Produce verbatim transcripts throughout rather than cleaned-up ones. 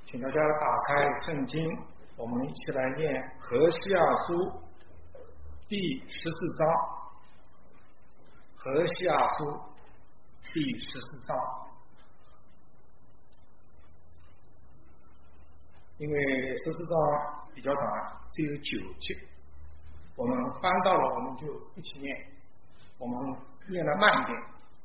请大家打开圣经，我们一起来念何西阿书第十四章。何西阿书第十四章，因为十四章比较短，只有九节，我们翻到了，我们就一起念。我们念得慢一点，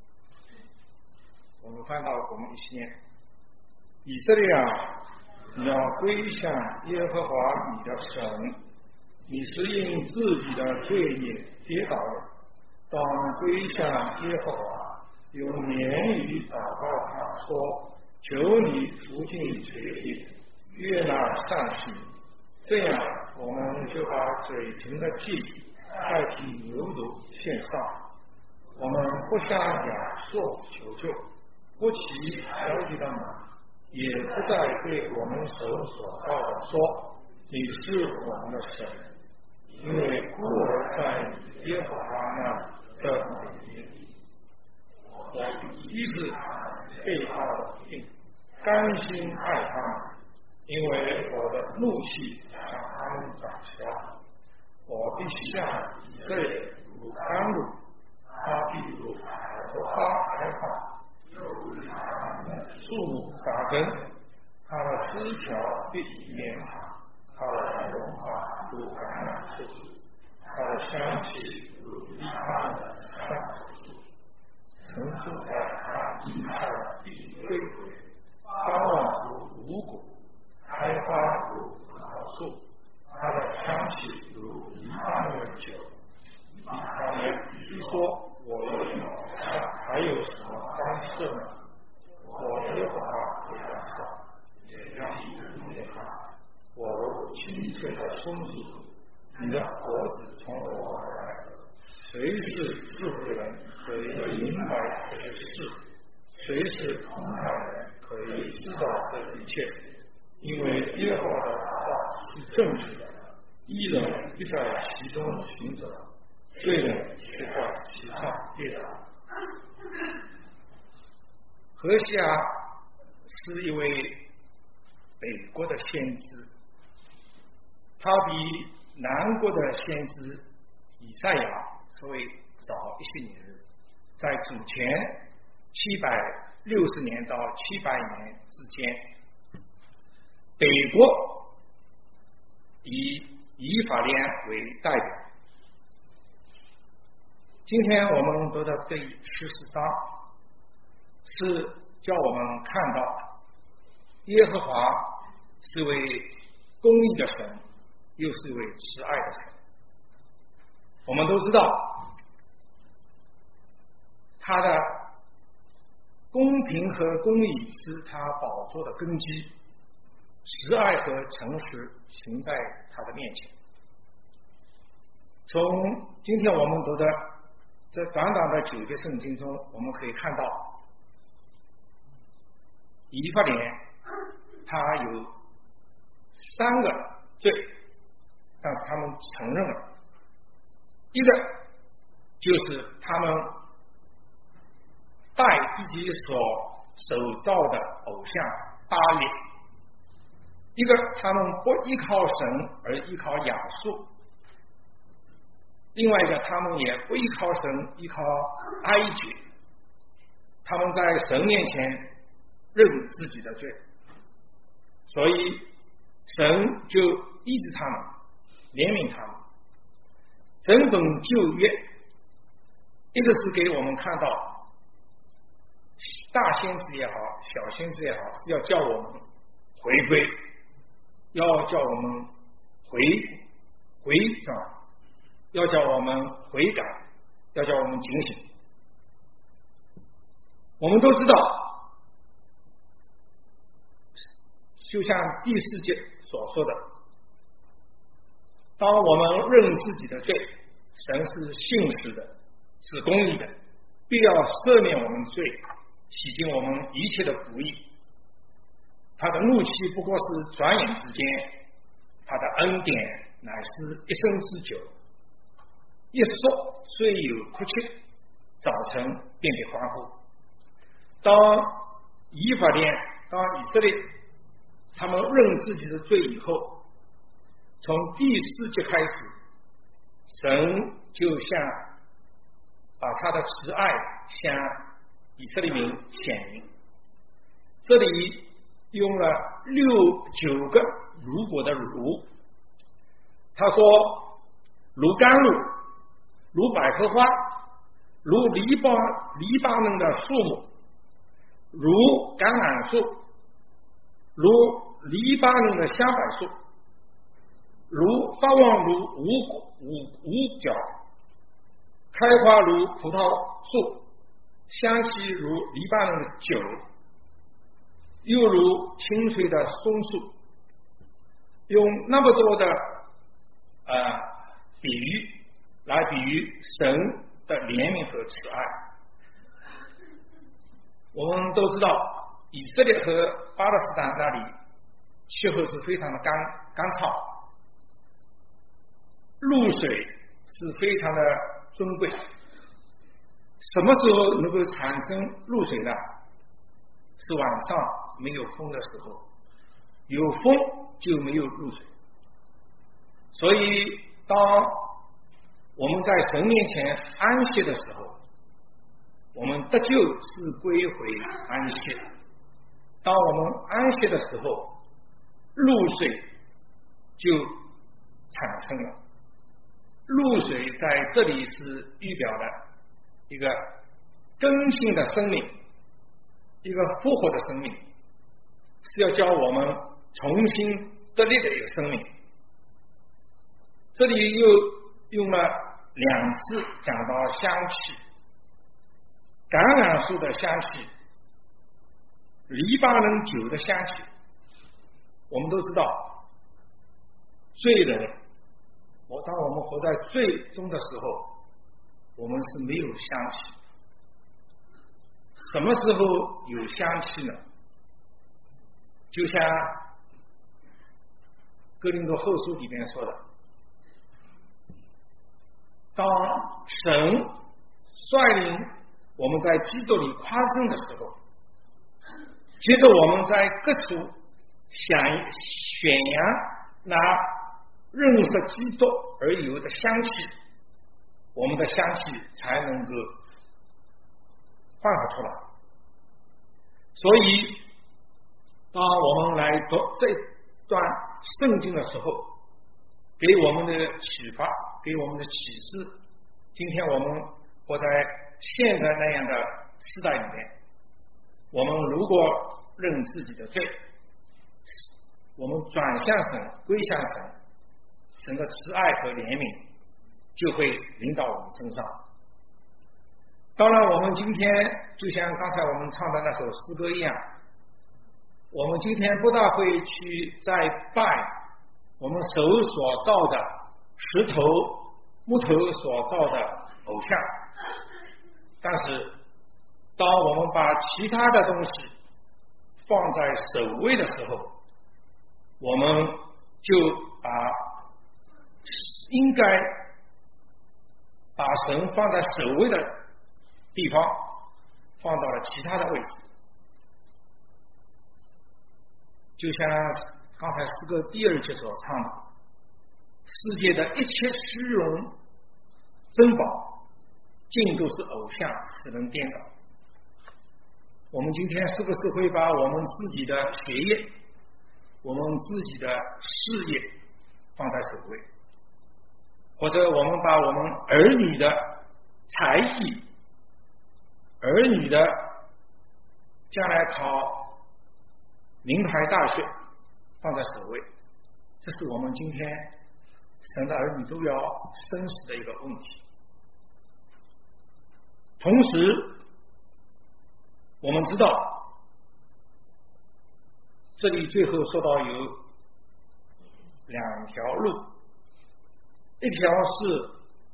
我们翻到，我们一起念。以色列啊，你要归向耶和华你的神，你是因自己的罪孽跌倒了，当归向耶和华，用言语祷告他说：求你除尽罪孽，悦纳善行。这样，我们就把嘴唇的祭代替牛犊献上。我们不向亚述求救，不骑高级的马，也不再对我们手所造的说：你是我们的神，因为孤儿在耶和华那的美名。我医治被他的病，甘心爱他们，因为我的怒气向他们转消。我必向以色列如甘露，他必如百合花开放，又如树木扎根，他的枝条必绵长，他的荣华如橄榄树，他的香气如利巴嫩的橡树树。曾住在他荫下的必归回，发旺如五谷，开花如葡萄树，他的香气如利巴嫩的酒。他们一说我有他还有什么方式呢？我耶和华回答说：也要你耶和华，我如清澈的松树，你的果子从我而来。谁是智慧人，可以明白这些事？谁是通达人，可以知道这一切？因为耶和华的话是正直的，义人必在其中行走，罪人却在其上跌倒。何西阿是一位北国的先知，他比南国的先知以赛亚稍微早一些年日，在主前七百六十年到七百年之间。北国以以法莲为代表。今天我们读的第十四章是叫我们看到耶和华是位公义的神，又是一位慈爱的神。我们都知道他的公平和公义是他宝座的根基，慈爱和诚实行在他的面前。从今天我们读的这短短的九节圣经中，我们可以看到以法莲他有三个罪，但是他们承认了。一个就是他们拜自己所手造的偶像巴力，一个他们不依靠神而依靠亚述，另外一个他们也不依靠神，依靠埃及。他们在神面前认自己的罪，所以神就医治他们，怜悯他们。整本旧约一直是给我们看到，大先知也好，小先知也好，是要叫我们回归，要叫我们回回转，要叫我们悔改，要叫我们警醒。我们都知道，就像第四节所说的，当我们认自己的罪，神是信实的，是公义的，必要赦免我们罪，洗净我们一切的不义。他的怒气不过是转眼之间，他的恩典乃是一生之久。一说虽有哭泣，早晨便得欢呼。当以法莲，当以色列他们认自己的罪以后，从第四节开始，神就像把他的慈爱向以色列民显明。这里用了六九个如果的如，他说如甘露，如百合花，如黎巴黎巴嫩的树木，如橄榄树，如黎巴嫩的香柏树，如发旺如五五五角，开花如葡萄树，香气如黎巴嫩的酒，又如清水的松树。用那么多的呃比喻来比喻神的怜悯和慈爱。我们都知道以色列和巴勒斯坦那里气候是非常的干干燥，露水是非常的尊贵。什么时候能够产生露水呢？是晚上没有风的时候，有风就没有露水。所以当我们在神面前安息的时候，我们得救是归回安息。当我们安息的时候，露水就产生了。露水在这里是预表了一个更新的生命，一个复活的生命，是要教我们重新得力的一个生命。这里又用了两次讲到香气，橄榄树的香气，黎巴嫩酒的香气。我们都知道罪人，我当我们活在罪中的时候，我们是没有香气。什么时候有香气呢？就像哥林多后书里面说的，当神率领我们在基督里夸胜的时候，接着我们在各处想宣扬那认识基督而有的香气，我们的香气才能够焕发出来。所以当我们来读这段圣经的时候，给我们的启发，给我们的启示，今天我们活在现在那样的时代里面，我们如果认自己的罪，我们转向神，归向神，神的慈爱和怜悯就会临到我们身上。当然我们今天就像刚才我们唱的那首诗歌一样，我们今天不大会去再拜我们手所造的石头木头所造的偶像，但是当我们把其他的东西放在首位的时候，我们就把应该把神放在首位的地方放到了其他的位置。就像刚才诗歌第二节所唱的，世界的一切虚荣珍宝尽都是偶像，使人颠倒。我们今天是不是会把我们自己的学业，我们自己的事业放在首位，或者我们把我们儿女的才艺，儿女的将来考名牌大学放在首位？这是我们今天神的儿女都要深思的一个问题。同时我们知道这里最后说到有两条路，一条是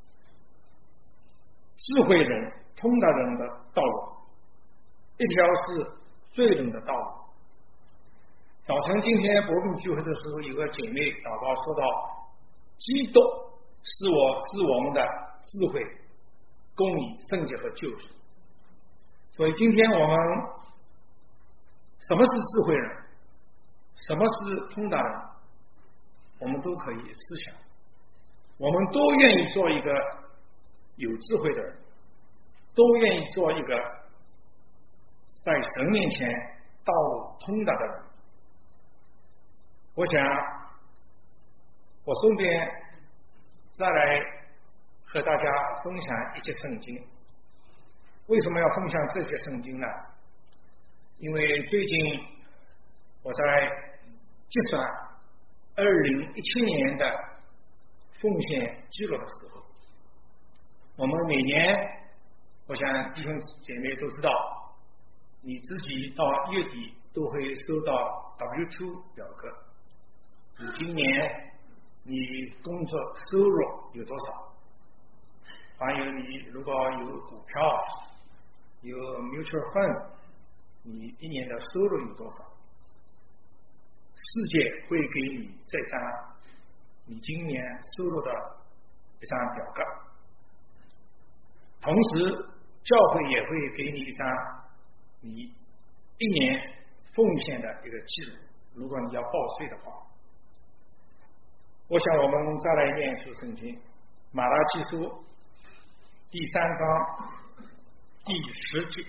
智慧人通达人的道路，一条是罪人的道路。早晨今天博病聚会的时候，有个姐妹祷告说到，基督是我是我们的智慧、公义、圣洁和救赎。所以今天我们什么是智慧人？ 什么是通达人，我们都可以思想，我们都愿意做一个有智慧的人，都愿意做一个在神面前道路通达的人。我想我顺便再来和大家分享一些圣经。为什么要分享这些圣经呢？因为最近我在计算二零一七年的奉献记录的时候，我们每年，我想弟兄姐妹都知道，你自己到月底都会收到 W 二 表格，你今年你工作收入有多少，还有你如果有股票有 mutual fund， 你一年的收入有多少，世界会给你这张你今年收入的一张表格，同时教会也会给你一张你一年奉献的一个记录，如果你要报税的话。我想我们再来念出圣经，马拉基书第三章第十节，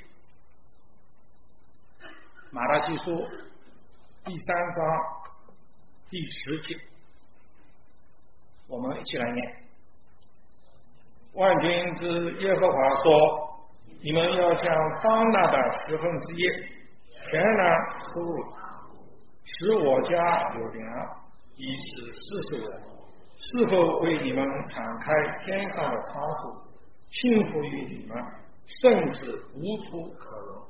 马拉基书第三章第十节，我们一起来念。万军之耶和华说，你们要将当纳的十分之一全然收入，使我家有粮，以此试试我是否为你们敞开天上的窗户，幸福于你们，甚至无处可容。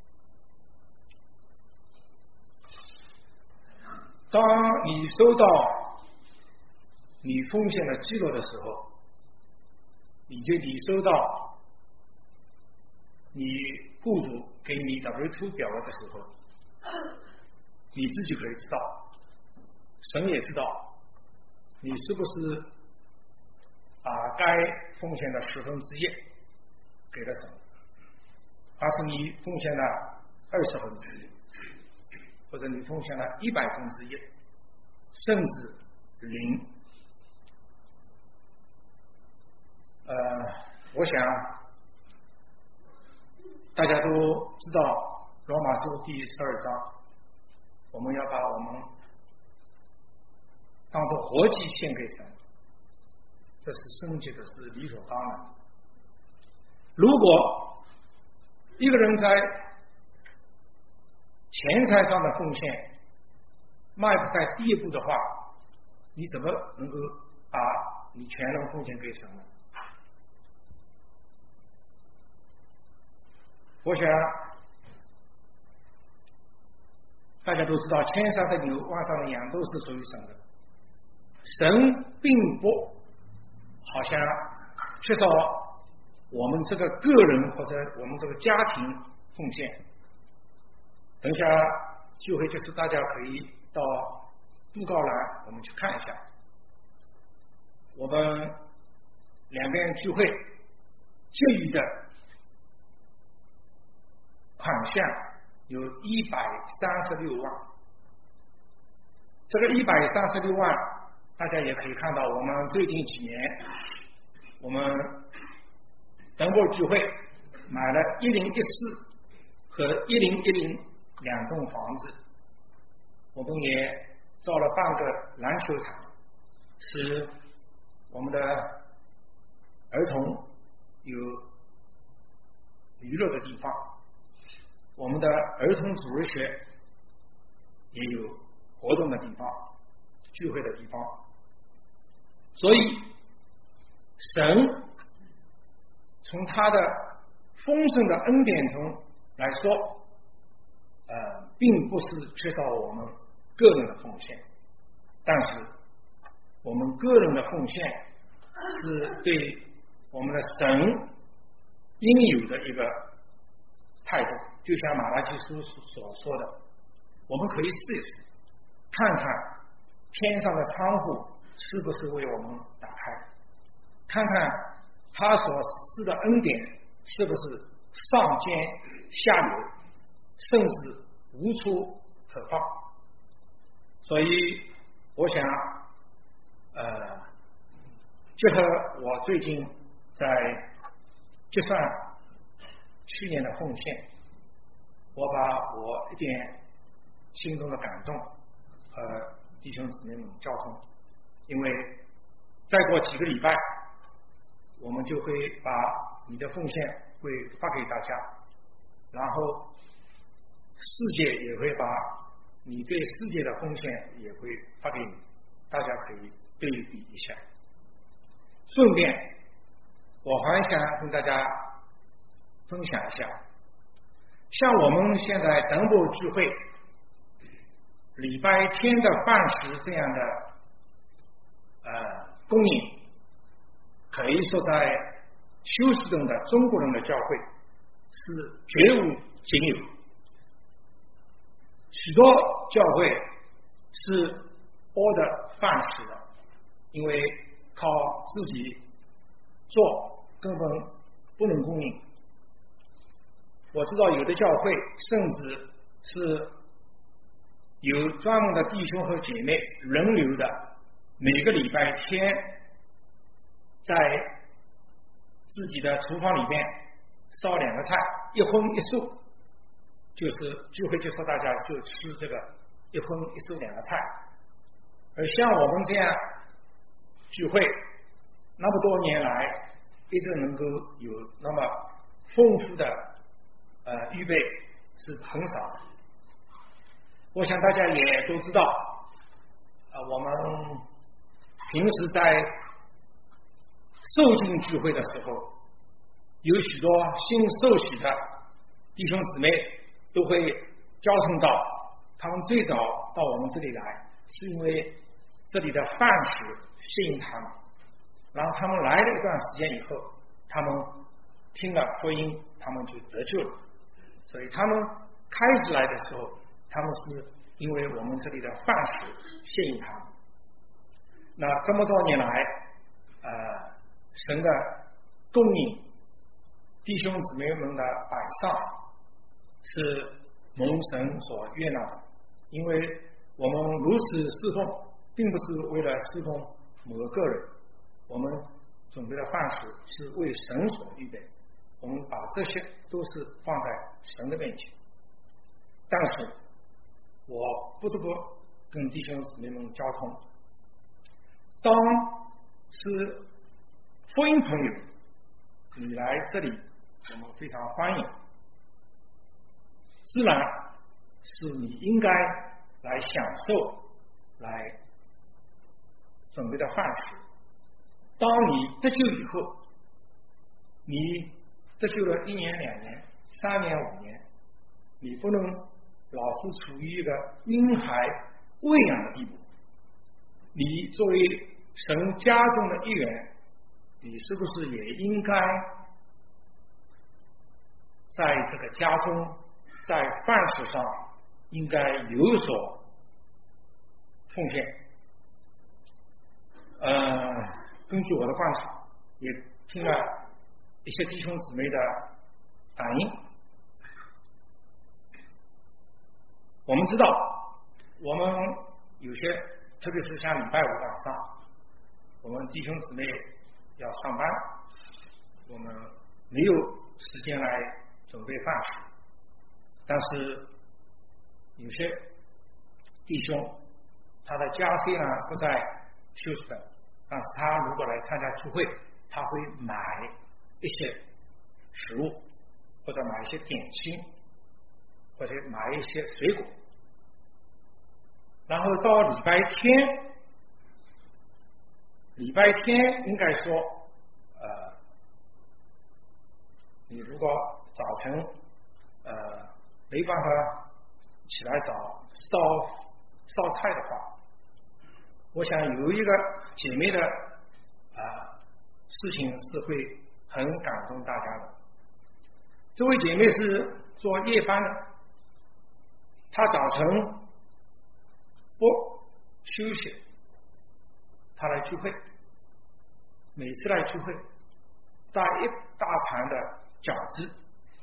当你收到你奉献的记录的时候，你就你收到你雇主给你 W 二 表格的时候，你自己可以知道，神也知道你是不是把该奉献的十分之一给了神，还是你奉献了二十分之一，或者你奉献了一百分之一，甚至零。呃，我想大家都知道罗马书第十二章，我们要把我们当作活祭献给神，这是圣洁的，是理所当然。如果一个人在钱财上的奉献迈不开第一步的话，你怎么能够把你全能奉献给神呢？我想大家都知道，天上的牛万上的羊都是属于神的，神并不好像缺少我们这个个人或者我们这个家庭奉献。等一下聚会就是大家可以到布告栏我们去看一下，我们两边聚会结余的款项有一百三十六万，这个一百三十六万大家也可以看到，我们最近几年我们登波聚会买了一零一四和一零一零两栋房子，我们也造了半个篮球场，使我们的儿童有娱乐的地方，我们的儿童主日学也有活动的地方，聚会的地方。所以神从他的丰盛的恩典中来说，呃，并不是缺少我们个人的奉献，但是我们个人的奉献是对我们的神应有的一个态度。就像马拉基书所说的，我们可以试一试，看看天上的窗户是不是为我们打开，看看他所施的恩典是不是上尖下流，甚至无处可放。 所以我想呃结合我最近在计算去年的奉献，我把我一点心中的感动和弟兄姊妹们交通，因为再过几个礼拜我们就会把你的奉献会发给大家，然后世界也会把你对世界的奉献也会发给你，大家可以对比一下。顺便我还想跟大家分享一下，像我们现在等部聚会礼拜天的饭食这样的呃供应，可以说在休斯顿的中国人的教会是绝无仅有，许多教会是拨的饭食的，因为靠自己做根本不能供应。我知道有的教会甚至是有专门的弟兄和姐妹轮流的，每个礼拜天在自己的厨房里面烧两个菜，一荤一素，就是聚会就说大家就吃这个一荤一素两个菜。而像我们这样聚会那么多年来一直能够有那么丰富的呃预备是很少的。我想大家也都知道啊、呃，我们平时在受浸聚会的时候，有许多新受洗的弟兄姊妹都会交通到，他们最早到我们这里来是因为这里的饭食吸引他们，然后他们来了一段时间以后，他们听了福音，他们就得救了。所以他们开始来的时候，他们是因为我们这里的饭食吸引他们。那这么多年来呃，神的供应弟兄姊妹们的摆上是蒙神所悦纳的，因为我们如此侍奉并不是为了侍奉某个个人，我们准备的饭食是为神所预备，我们把这些都是放在神的面前。但是我不得不跟弟兄姊妹们交通，当是福音朋友你来这里我们非常欢迎，自然是你应该来享受来准备的饭食。当你得救以后，你得救了一年两年三年五年，你不能老是处于一个婴孩喂养的地步，你作为神家中的一员，你是不是也应该在这个家中在饭食上应该有所奉献？呃，根据我的观察，也听了一些弟兄姊妹的反应，我们知道我们有些特别是像礼拜五晚上我们弟兄姊妹要上班，我们没有时间来准备饭食，但是有些弟兄他的家虽然不在休斯顿，但是他如果来参加聚会，他会买一些食物，或者买一些点心，或者买一些水果，然后到礼拜天礼拜天应该说呃，你如果早晨呃没办法起来早烧烧菜的话，我想有一个姐妹的啊、呃、事情是会很感动大家的。这位姐妹是做夜班的，她早晨不休息，她来聚会，每次来聚会带一大盘的饺子，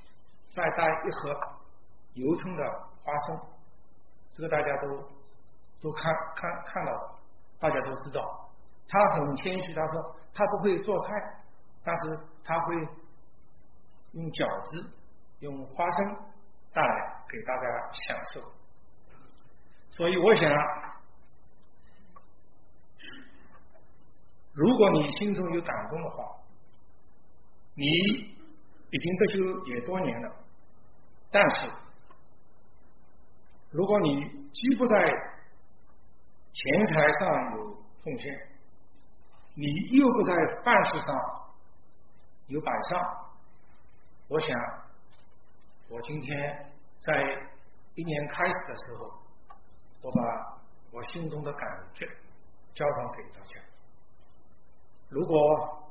再带一盒油葱的花生，这个大家都都看看看到了，大家都知道，他很谦虚，他说他不会做菜，但是他会用饺子、用花生带来给大家享受。所以我想，如果你心中有感动的话，你已经得救也多年了，但是如果你既不在钱财上有奉献，你又不在饭食上有摆上，我想我今天在一年开始的时候，我把我心中的感觉交传给大家。如果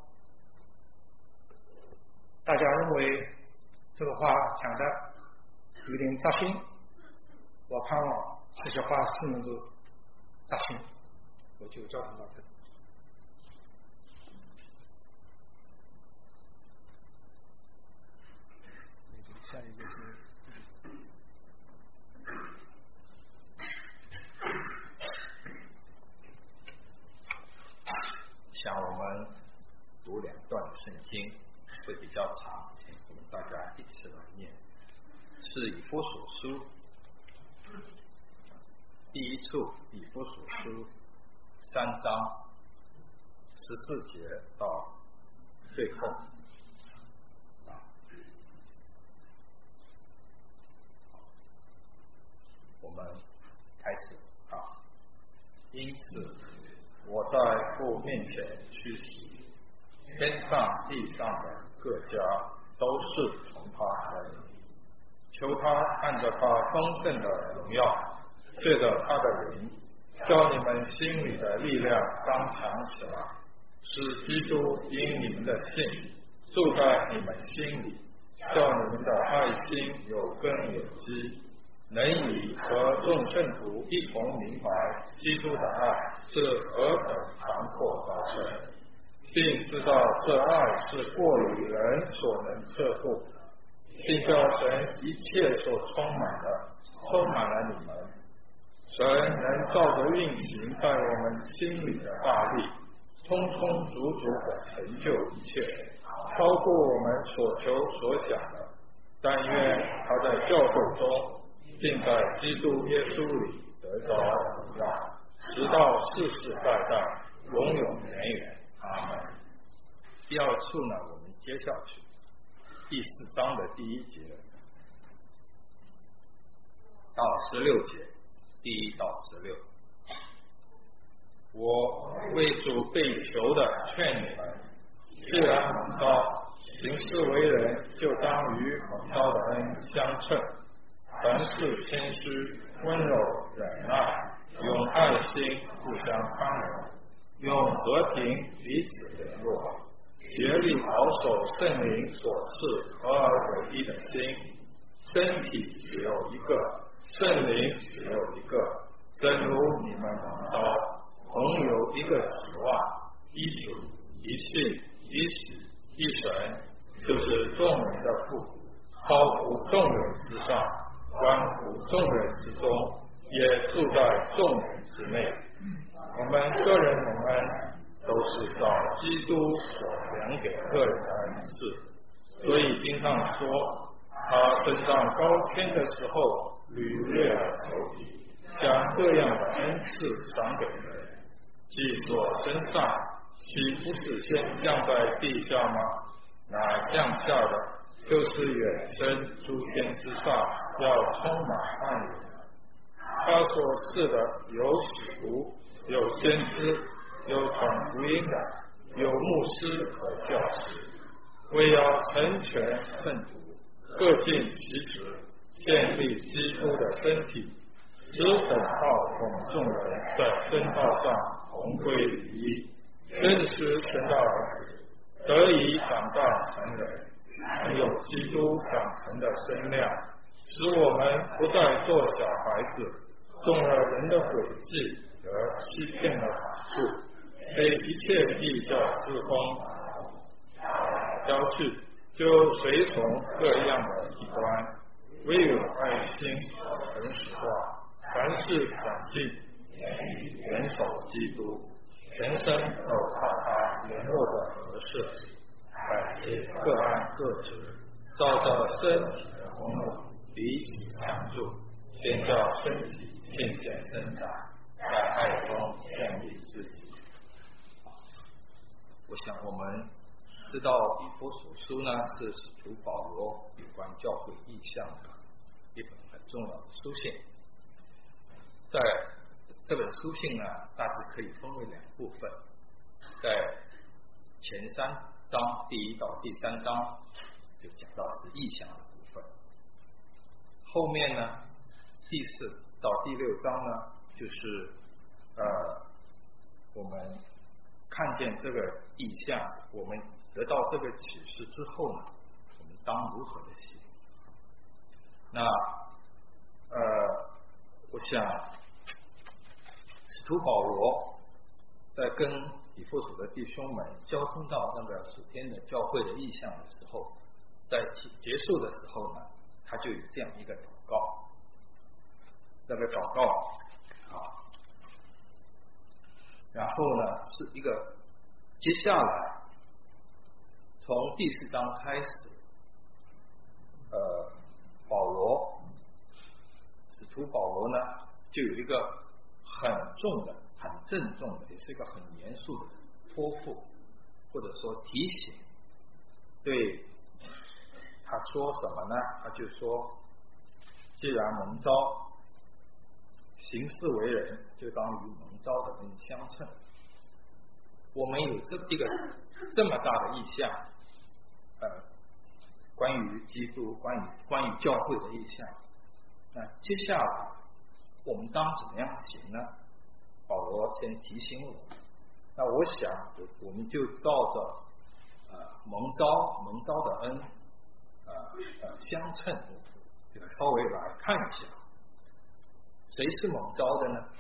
大家认为这个话讲的有点扎心，我盼望这些话是能够扎心，我就交谈到这里。下一个是像我们读两段圣经会比较长，请我们大家一起来念。是以弗所书第一处，以弗所书三章十四节到最后。我们开始啊！因此，我在父面前屈膝，天上地上的各家都是从他而来，求他按照他丰盛的荣耀，借着他的灵，叫你们心里的力量刚强起来，使基督因你们的信住在你们心里，叫你们的爱心有根有基，能以和众圣徒一同明白基督的爱是何等长阔高深，并知道这爱是过于人所能测度，并叫神一切所充满的充满了你们。神能照着运行在我们心里的大力，充充足足的成就一切，超过我们所求所想的。但愿他在教会中，并在基督耶稣里得着荣耀，直到世世代代，永永远远。阿门。第二处呢，我们接下去第四章的第一节到十六节，第一到十六。我为主被囚的劝你们，既然蒙召，行事为人就当与蒙召的恩相称。凡事谦虚、温柔、忍耐，用爱心互相宽容，用和平彼此联络，竭力保守圣灵所赐合而为一的心。身体只有一个，圣灵只有一个，正如你们蒙召，同有一个指望，一主、一信、一死、一神，就是众人的父，超乎众人之上，关乎众人之中，也住在众人之内。我们个人蒙恩，都是照基督所量给个人的恩赐。所以经上说，他升上高天的时候，屡略了仇敌，将各样的恩赐赏给人。既所升上，岂不是先降在地下吗？那降下的，就是远升诸天之上，要充满万有。他所赐的有使徒，有先知，有传福音的，有牧师和教师，为要成全圣徒，各尽其职，建立基督的身体，使等到我们众人在真道上同归于一，真实神的儿子，得以长大成人，还有基督长成的身量，使我们不再做小孩子，中了人的诡计而欺骗了法术，被一切异教之风招去，就随从各样的异端，唯有爱心和诚实话，凡事长进， 元首基督，全身都靠他联络的合适，百姓各按各职，照着身体的功能彼此相助，便叫身体渐渐生长，在爱中建立自己。我想我们知道以弗所书呢是使徒保罗有关教会意向的一本很重要的书信。在这本书信呢大致可以分为两部分，在前三章第一到第三章就讲到是意向的部分，后面呢第四到第六章呢就是呃我们看见这个意向，我们得到这个启示之后呢，我们当如何的行？那呃，我想使徒保罗在跟以弗所的弟兄们交通到那个属天的教会的意向的时候，在结束的时候呢，他就有这样一个祷告，那个祷告啊。然后呢，是一个接下来从第四章开始，呃，保罗使徒保罗呢，就有一个很重的、很郑重的，也是一个很严肃的托付，或者说提醒。对他说什么呢？他就说，既然蒙召，行事为人，就当与蒙召的人相称。我们有这一个这么大的意向，呃，关于基督，关于关于教会的意向。那接下来我们当怎么样行呢？保罗先提醒我们。那我想，我们就照着呃蒙召蒙召的恩，呃呃相称，这个稍微来看一下。谁是蒙召的呢？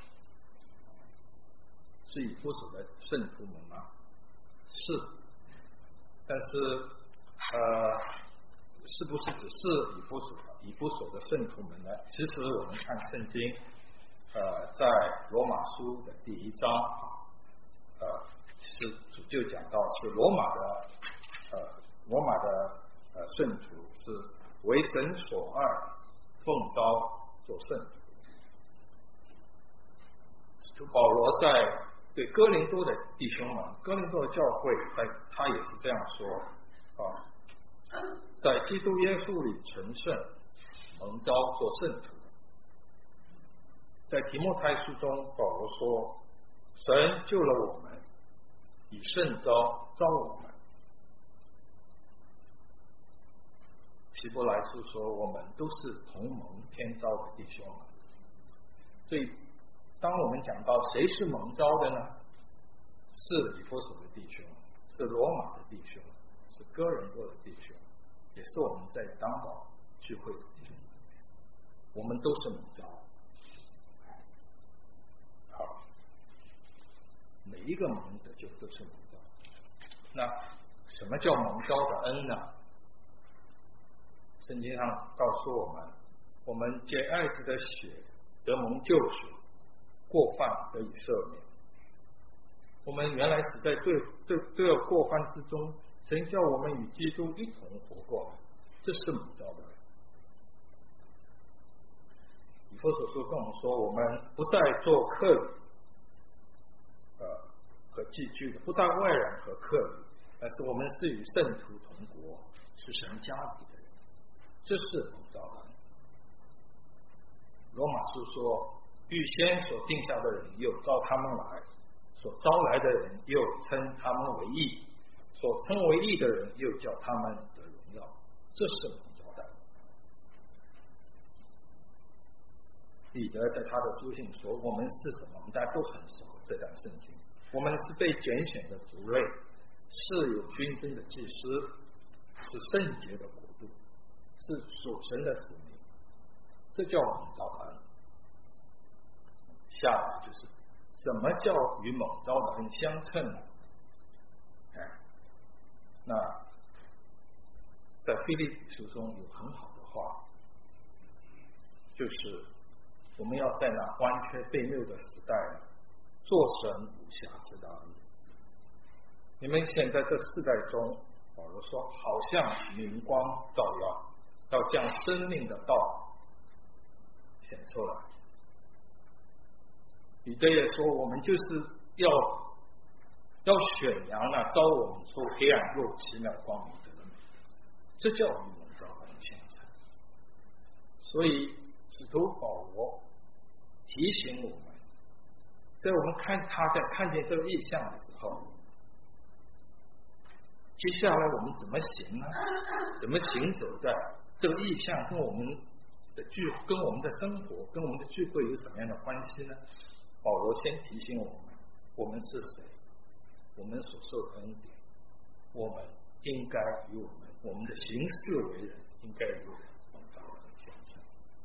是以弗所的圣徒们吗？是，但是呃，是不是只是以弗所以弗所的圣徒们呢？其实我们看圣经，呃，在罗马书的第一章啊，呃，是主就讲到是罗马的呃罗马的呃圣徒是为神所爱，奉召做圣徒。使徒保罗在对哥林多的弟兄们，哥林多的教会，他也是这样说啊，在基督耶稣里成圣，蒙召做圣徒。在提摩太书中，保罗说，神救了我们，以圣召召我们。希伯来书说，我们都是同蒙天召的弟兄们。所以当我们讲到谁是蒙召的呢？是以弗所的弟兄，是罗马的弟兄，是哥林多的弟兄，也是我们在当宝聚会的弟兄姊妹，我们都是蒙召。好，每一个蒙的就都是蒙召。那什么叫蒙召的恩呢？圣经上告诉我们，我们借爱子的血得蒙救赎，过犯得以赦免。我们原来死在罪罪罪恶过犯之中，神叫我们与基督一同活过来，这是蒙召的。以弗所书跟我们说，我们不再做客旅，呃和寄居的，不带外人和客旅，但是我们是与圣徒同国，是神家里的人，这是蒙召的。罗马书说，预先所定下的人又召他们来，所招来的人又称他们为义，所称为义的人又叫他们得荣耀，这是蒙召的。彼得在他的书信说，我们是什么？我们大家都很熟这段圣经。我们是被拣选的族类，是有君尊的祭司，是圣洁的国度，是属神的子民，这叫蒙召的恩。下来就是什么叫与蒙召的恩相称呢？哎，那在腓立比书中有很好的话，就是我们要在那弯曲悖谬的时代做神无瑕之的儿女。你们现在这世代中，保罗说好像明光照耀，要将生命的道显出来。彼得也说，我们就是要要宣扬那招我们出黑暗入奇妙光明者的美，这叫与蒙召恩相称。所以使徒保罗提醒我们，在我们看他在看见这个异象的时候，接下来我们怎么行呢？怎么行走在这个异象跟我们的聚跟我们的生活跟我们的聚会有什么样的关系呢？保罗先提醒我们，我们是谁，我们所受的恩典，我们应该与我们我们的行事为人应该与我们蒙召恩相称。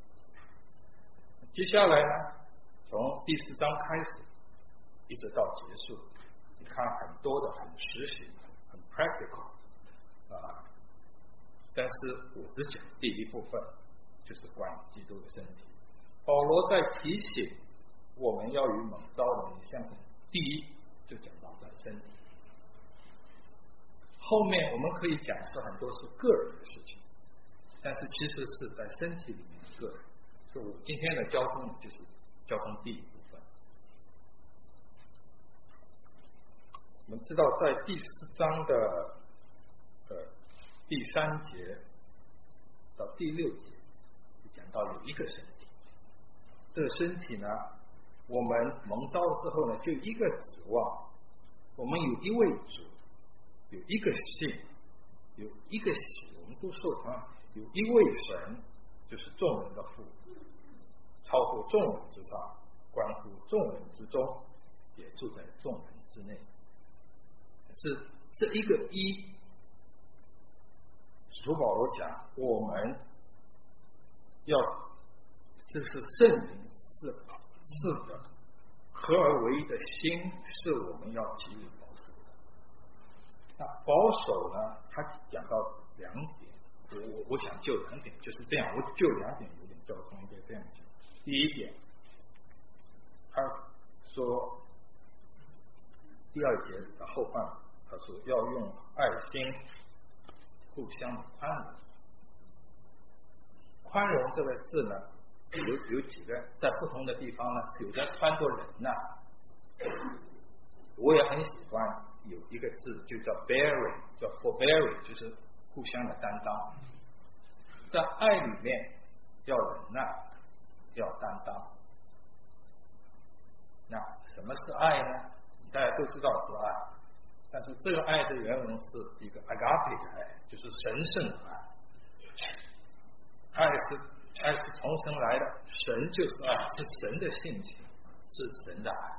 接下来呢，从第四章开始一直到结束，你看很多的很实行很 practical 啊，但是我只讲第一部分，就是关于基督的身体。保罗在提醒我们要与蒙召的人相称，第一就讲到在身体，后面我们可以讲述很多是个人的事情，但是其实是在身体里面的个人。所以我今天的交通就是交通第一部分。我们知道在第四章的呃第三节到第六节就讲到有一个身体，这个身体呢，我们蒙召之后呢，就一个指望，我们有一位主，有一个信，有一个喜，我们都受同样有一位神，就是众人的父，超乎众人之上，关乎众人之中，也住在众人之内。是这一个一，使徒保罗讲，我们要这是圣灵是是的合而为一的心，是我们要极力保守的。那保守呢，他讲到两点，我我想就两点，就是这样，我就两点有点交通，应该这样讲。第一点，他说第二节的后半，他说要用爱心互相的宽容。宽容这个字呢，有有几个在不同的地方呢，有的翻作忍耐，我也很喜欢有一个字就叫 bearing， 叫 forbearing， 就是互相的担当。在爱里面要忍耐，要担当。那什么是爱呢？大家都知道是爱，但是这个爱的原文是一个 agape 的爱，就是神圣的爱。爱是爱是从神来的，神就是爱，是神的性情，是神的爱。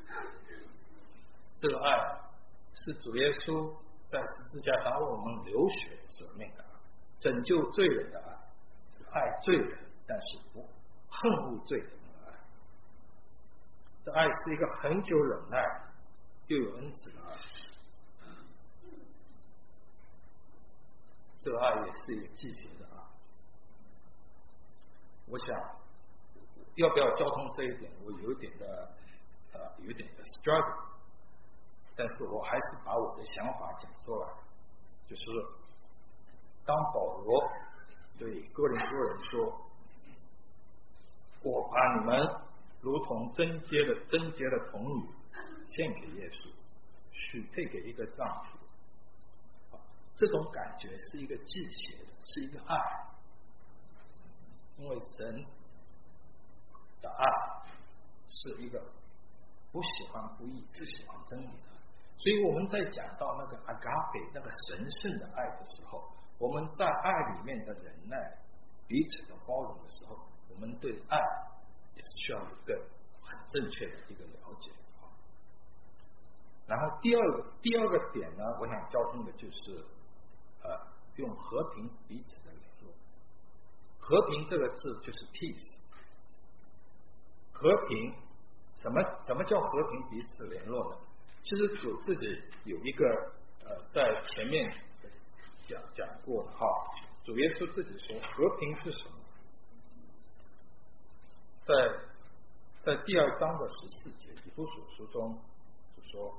这个爱是主耶稣在十字架上为我们流血舍命的爱，拯救罪人的爱，是爱罪人，但是不恨恶罪人的爱。这爱是一个很久忍耐又有恩慈的爱，这个爱也是一个季节的爱。我想要不要交通这一点，我有一点的呃有一点的 struggle， 但是我还是把我的想法讲出来，就是当保罗对哥林多人说，我把你们如同贞洁的贞洁的童女献给耶稣，许配给一个丈夫，这种感觉是一个季节的，是一个爱，因为神的爱是一个不喜欢不义，只喜欢真理的。所以我们在讲到那个 agape 那个神圣的爱的时候，我们在爱里面的忍耐，彼此的包容的时候，我们对爱也是需要有一个很正确的一个了解。然后第二个第二个点呢，我想交通的就是呃用和平彼此的联络。和平这个字就是 peace， 和平什么什么叫和平彼此联络呢？其实主自己有一个呃在前面讲讲过的哈，主耶稣自己说和平是什么？在在第二章的十四节，以弗所书中就说，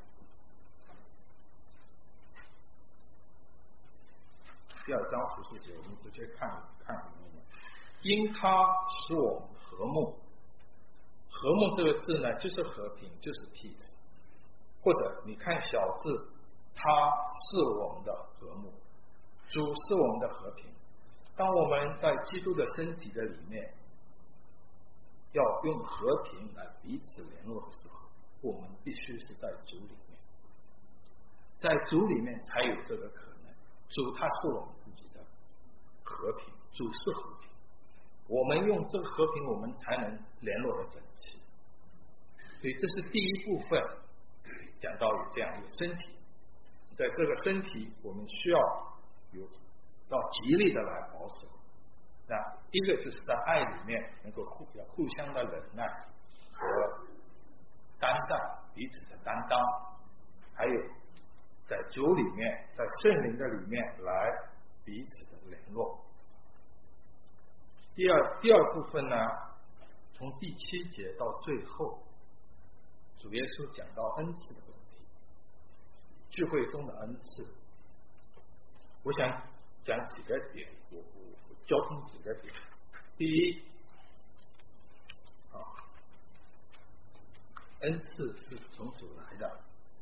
第二章十四节，我们直接看看里面，因他使我们和睦。和睦这个字呢，就是和平，就是 peace， 或者你看小字，他是我们的和睦，主是我们的和平。当我们在基督的身体的里面，要用和平来彼此联络的时候，我们必须是在主里面，在主里面才有这个可能。主他是我们自己的和平，主是和平，我们用这个和平，我们才能联络的整齐。所以这是第一部分，讲到有这样一个身体，在这个身体我们需要有要极力的来保守。那一个就是在爱里面能够互要互相的忍耐和担当，彼此的担当，还有在主里面，在圣灵的里面来彼此的联络。第二第二部分呢，从第七节到最后，主耶稣讲到恩赐的问题，聚会中的恩赐。我想讲几个点，我我我交通几个点。第一，啊，恩赐是从主来的。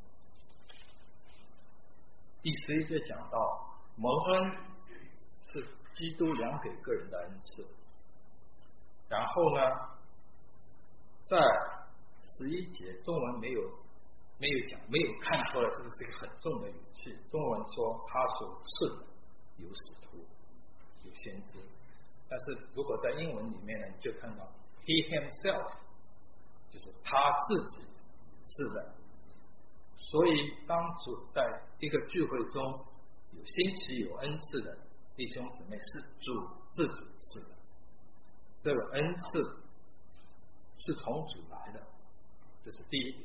第十一节讲到蒙恩是基督量给个人的恩赐。然后呢，在十一节中文没有没有讲，没有看出来这个是一个很重的语气。中文说他所赐的有使徒，有先知，但是如果在英文里面呢，你就看到 he himself， 就是他自己是的。所以当主在一个聚会中有兴起有恩赐的弟兄姊妹，是主自己是的。这个恩赐是从主来的，这是第一点。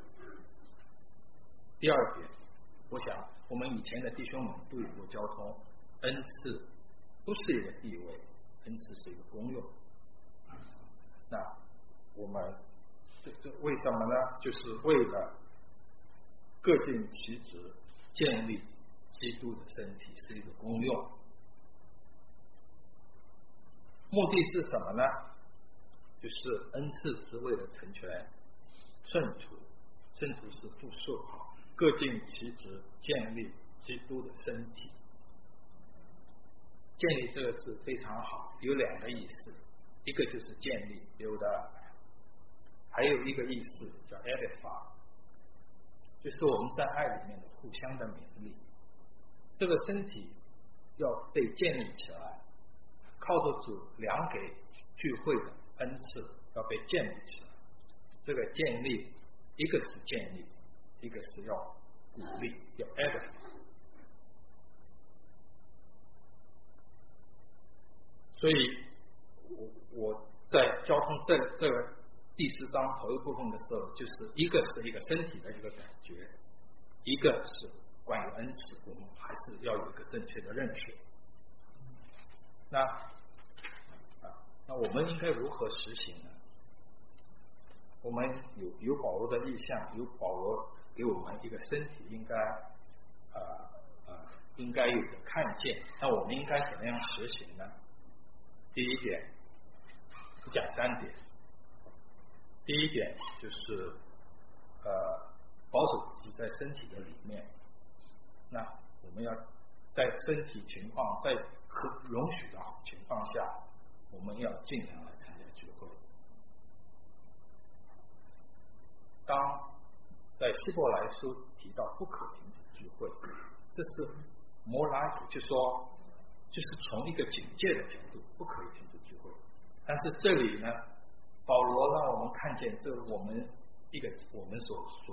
第二点，我想我们以前的弟兄们都有过交通，恩赐不是一个地位，恩赐是一个功用。那我们这这为什么呢？就是为了各尽其职，建立基督的身体，是一个功用。目的是什么呢？就是恩赐是为了成全圣徒，圣徒是复数，各尽其职，建立基督的身体。建立这个字非常好，有两个意思，一个就是建立 build up， 还有一个意思叫 edify， 就是我们在爱里面的互相的勉励。这个身体要被建立起来，靠着主量给聚会的恩赐要被建立起来。这个建立，一个是建立，一个是要鼓励，要 edify。所以我我在交通这这个第四章头一部分的时候，就是一个是一个身体的一个感觉，一个是关于恩赐，我们还是要有一个正确的认识。那啊，那我们应该如何实行呢？我们有有保罗的意向，有保罗给我们一个身体应该呃呃应该有的看见，那我们应该怎么样实行呢？第一点，讲三点。第一点就是呃保守自己在身体的里面，那我们要在身体情况在可容许的情况下，我们要尽量来参加聚会。当在希伯来书提到不可停止聚会，这是 more like 就说就是从一个警戒的角度，不可以停止聚会。但是这里呢，保罗让我们看见这我们一个我们所说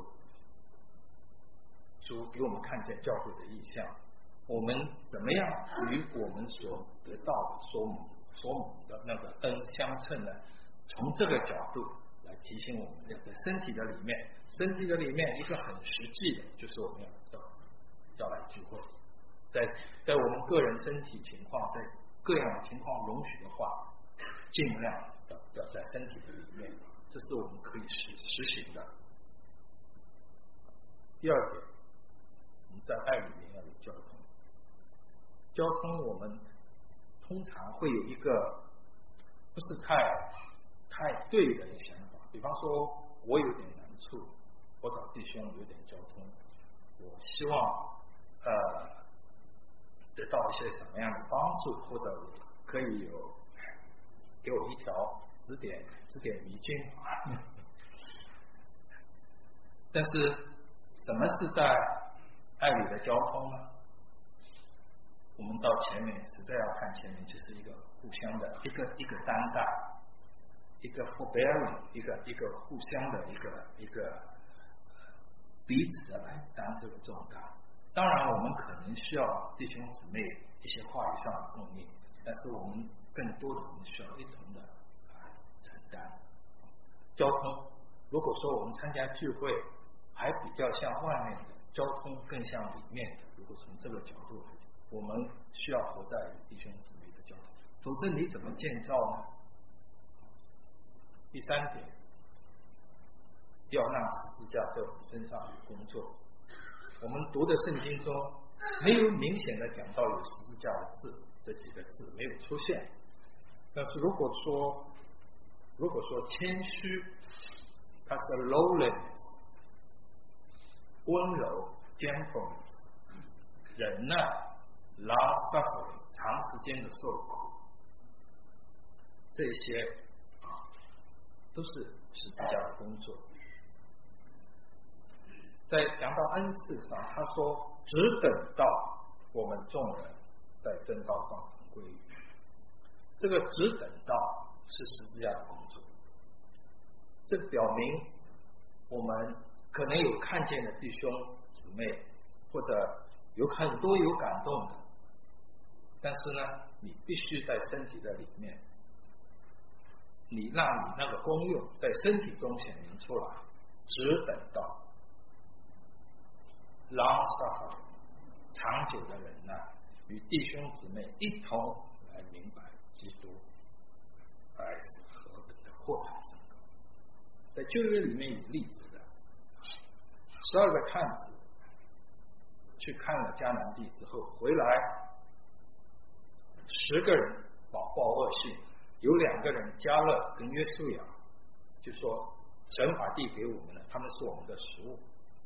主给我们看见教会的意向，我们怎么样与我们所得到的所蒙所蒙的那个恩相称呢？从这个角度来提醒我们要在身体的里面，身体的里面一个很实际的，就是我们要要来聚会。在在我们个人身体情况，在各样的情况容许的话，尽量的要在身体的里面，这是我们可以实实行的。第二点，我们在爱里面要有交通。交通我们通常会有一个不是太太对的一个想法，比方说我有点难处，我找弟兄有点交通，我希望呃得到一些什么样的帮助，或者可以有给我一条指点指点迷津。但是什么是在爱里的交通呢？我们到前面实在要看前面，就是一个互相的一个一个担待，一个 forbearing， 一个一个互相的一个一个彼此的来担这个重担。当然我们可能需要弟兄姊妹一些话语上的供应，但是我们更多的我们需要一同的承担。交通，如果说我们参加聚会还比较像外面的，交通更像里面的，如果从这个角度来讲，我们需要活在弟兄姊妹的交通，否则你怎么建造呢？第三点，要让十字架在我们身上有工作。我们读的圣经中没有明显的讲到有十字架的字，这几个字没有出现。但是如果说如果说谦虚，它是 lowliness， 温柔 gentleness， 忍耐 long suffering， 长时间的受苦，这些啊都是十字架的工作。在讲到恩赐上，他说只等到我们众人在正道上同归于尽。这个只等到是十字架的工作，这表明我们可能有看见的弟兄姊妹，或者有很多有感动的，但是呢，你必须在身体的里面，你让你那个功用在身体中显明出来，只等到long suffering， 长久的忍耐，与弟兄姊妹一同来明白基督爱是何等的扩展深刻。在旧约里面有例子的，十二个探子去看了迦南地之后回来，十个人报报恶信，有两个人加勒跟约书亚就说神把地给我们了，他们是我们的食物。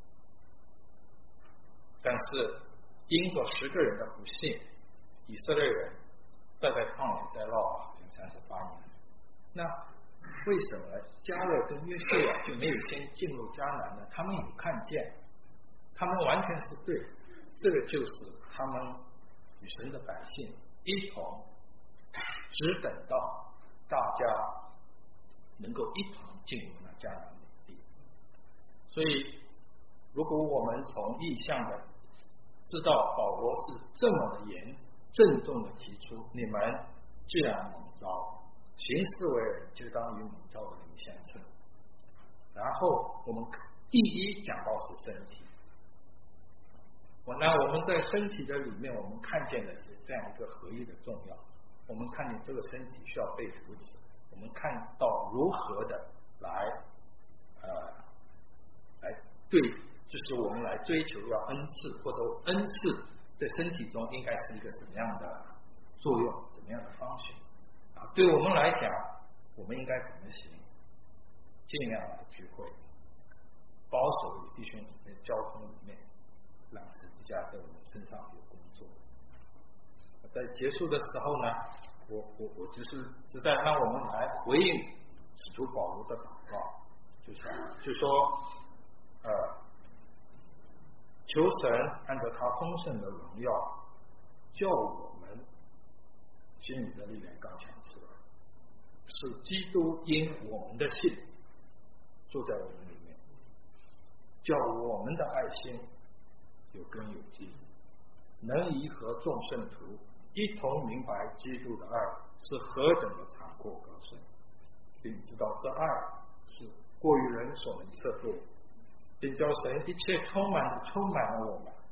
但是因着十个人的不信，以色列人再在旷野再绕好像三十八年。那为什么加勒跟约书亚就没有先进入迦南呢？他们有看见，他们完全是对，这个就是他们与神的百姓一同只等到大家能够一同进入那迦南地。所以如果我们从意象的知道保罗是这么的严郑重的提出，你们既然蒙召，行事为人就当与蒙召的人相称。然后我们第一讲到是身体，那我们在身体的里面，我们看见的是这样一个合一的重要。我们看见这个身体需要被扶持，我们看到如何的来呃来对，就是我们来追求要恩赐，或者恩赐在身体中应该是一个什么样的作用，怎么样的方式啊？对我们来讲，我们应该怎么行？尽量来聚会，保守与弟兄姊妹交通里面，让十字架在我们身上有工作。在结束的时候呢，我我我就是只在让我们来回应使徒保罗的祷告，就是就说呃。求神按照他丰盛的荣耀，叫我们心里的力量刚强起来，使基督因我们的信住在我们里面，叫我们的爱心有根有基，能宜合众圣徒一同明白基督的爱是何等的长阔高深，并知道这爱是过于人所能测度，并叫神一切充满的充满了我们。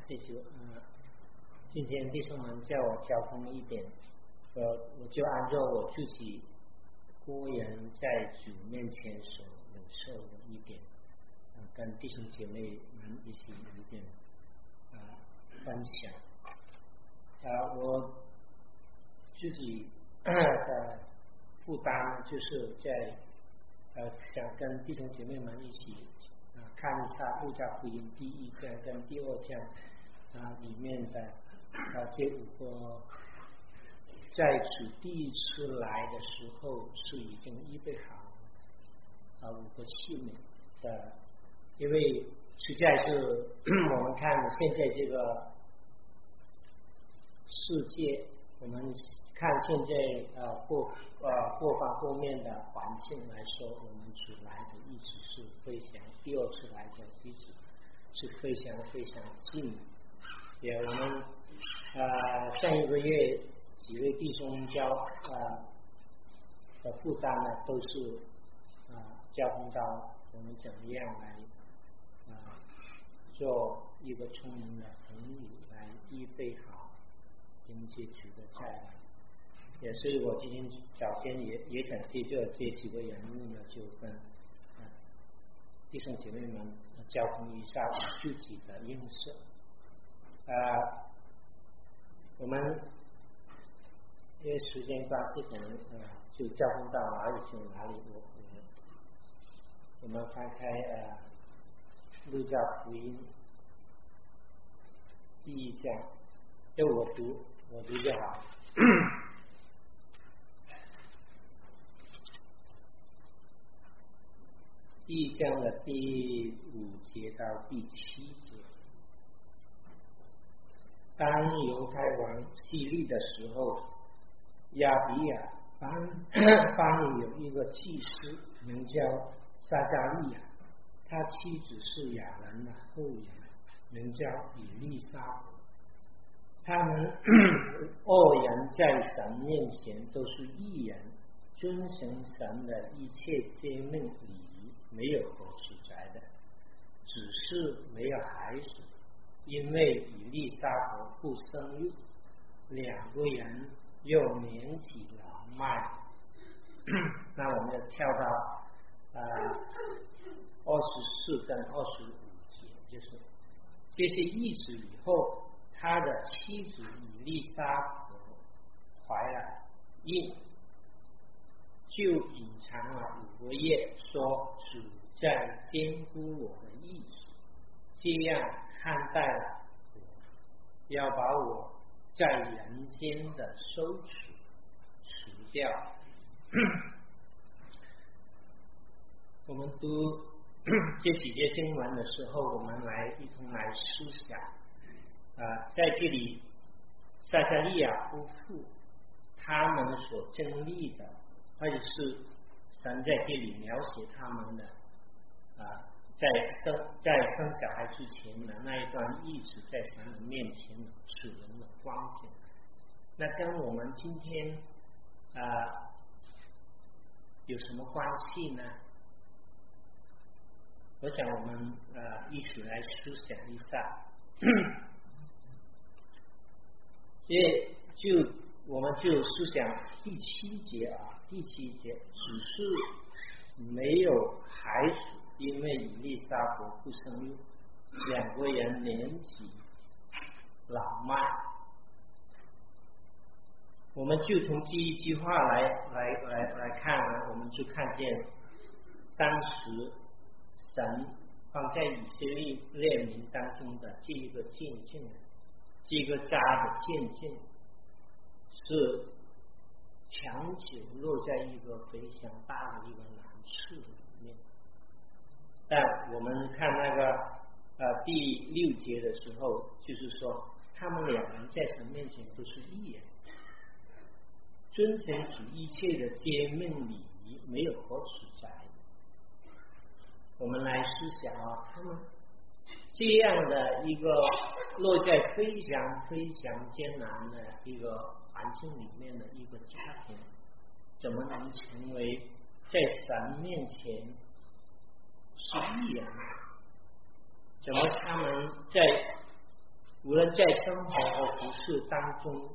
谢谢。嗯、呃，今天弟兄们叫我交通一点，呃，我就按照我自己个人在主面前所领受的一点，呃，跟弟兄姐妹们一起有一点啊、呃、分享。啊、呃，我自己的负担就是在呃想跟弟兄姐妹们一起啊、呃、看一下路加福音第一章跟第二章啊、呃、里面的啊这五个在主第一次来的时候是已经预备好啊、呃、五个器皿的，因为实在是我们看现在这个世界，我们看现在呃各呃各方各面的环境来说，我们主来的一直是非常，第二次来的一直是非常非常近。也我们呃上一个月几位弟兄交呃的负担呢，都是啊、呃、交通到我们怎么样来啊、呃、做一个聪明的儿女，来预备好迎接主的再来。也是我今天早先也也想借这这几个人物呢，就跟呃弟兄姐妹们交通一下我自己的认识。呃，我们因为时间关系，可能呃就交通到哪里就哪里。我我我们翻开呃路加福音第一章，就我读我读就好。第一章的第五节到第七节。当犹太王希律的时候，亚比亚邦邦里有一个祭司名叫撒加利亚，他妻子是亚伦的后人，名叫以利沙伯。他们二人在神面前都是义人，遵行神的一切诫命礼仪，没有可指摘的，只是没有孩子，因为以利沙伯不生育，两个人又年纪老迈。那我们要跳到呃二十四跟二十五节，就是这些日子以后，他的妻子以利沙伯怀了孕，就隐藏了五个月，说主在监督我的意思，这样看待了我，要把我在人间的羞耻除掉。我们读这几节经文的时候，我们来一同来思想啊、呃，在这里撒加利亚夫妇他们所经历的，或者是神在这里描写他们的啊、呃，在生在生小孩之前的那一段日子，在神的面前使人的光景，那跟我们今天啊、呃、有什么关系呢？我想我们呃一起来思想一下。也就我们就思想第七节啊，第七节只是没有孩子，因为以利沙伯不生育，两个人年纪老迈。我们就从这一句话来来来来看呢，我们就看见当时神放在以色列列民当中的这一个见证，这个家的见证是长久落在一个非常大的一个难处里面。但我们看那个呃第六节的时候，就是说他们两人在神面前都是义人，遵行主一切的诫命礼仪，没有可指摘。我们来思想啊，他们这样的一个落在非常非常艰难的一个环境里面的一个家庭，怎么能成为在神面前是义人？怎么他们在无论在生活和服事当中，